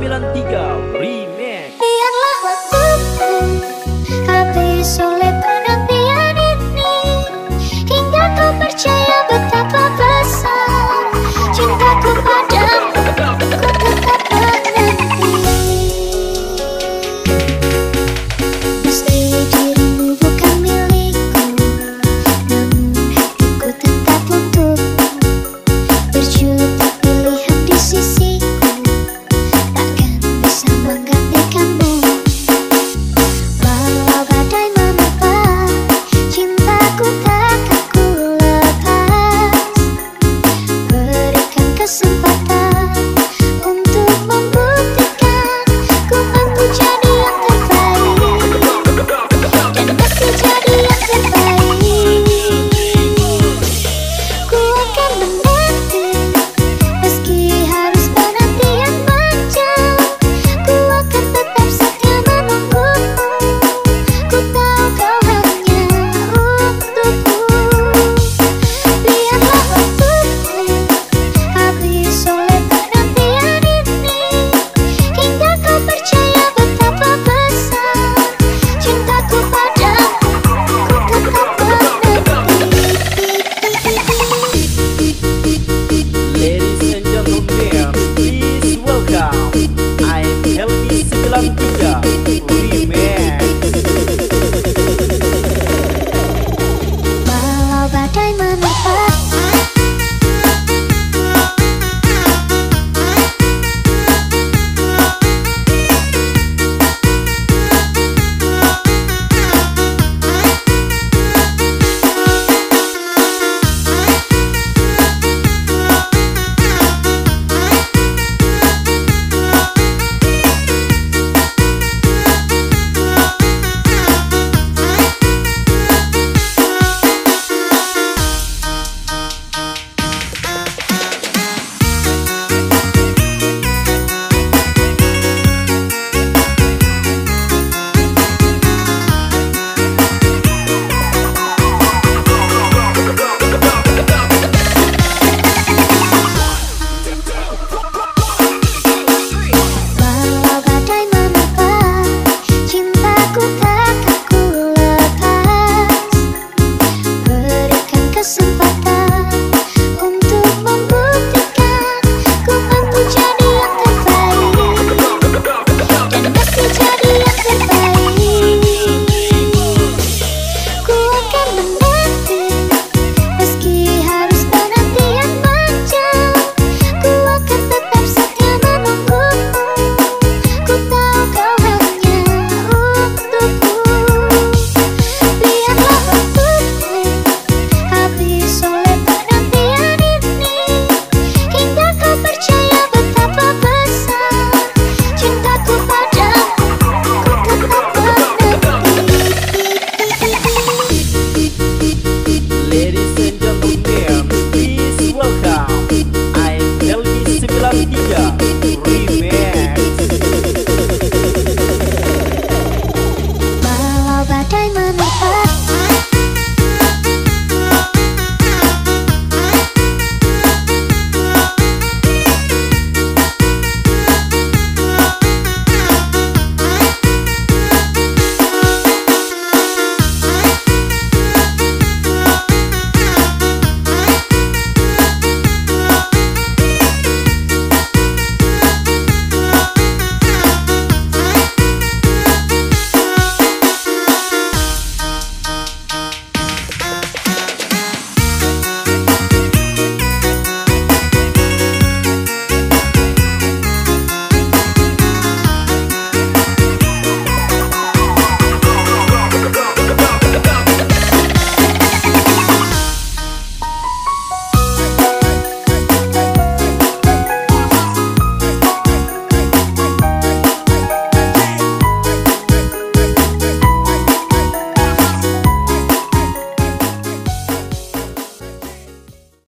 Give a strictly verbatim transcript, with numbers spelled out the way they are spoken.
sembilan tiga Remix. Biarlah waktuku habis oleh penantian ini, hingga kau percaya betapa besar cintaku padamu. Ku tetap menanti. Meski dirimu bukan milikku, namun hatiku tetap untukmu. Berjuta pilihan di sisiku, takkan bisa menggantikanmu. Walau badai menerpa, cintaku takkan ku lepas. Berikan kesempatan untuk membuktikan ku mampu jadi yang terbaik, dan pasti jadi yang terbaik. Ku akan menanti meski harus penantian panjang. Ku akan tetap setia menunggumu. Ku tahu kau hanya untukku. Biarlah waktuku habis oleh penantian ini, hingga kau percaya betapa besar cintaku padamu. Ku tetap menanti. Ladies and gentlemen, please welcome I'm Helmi sembilan tiga Remix.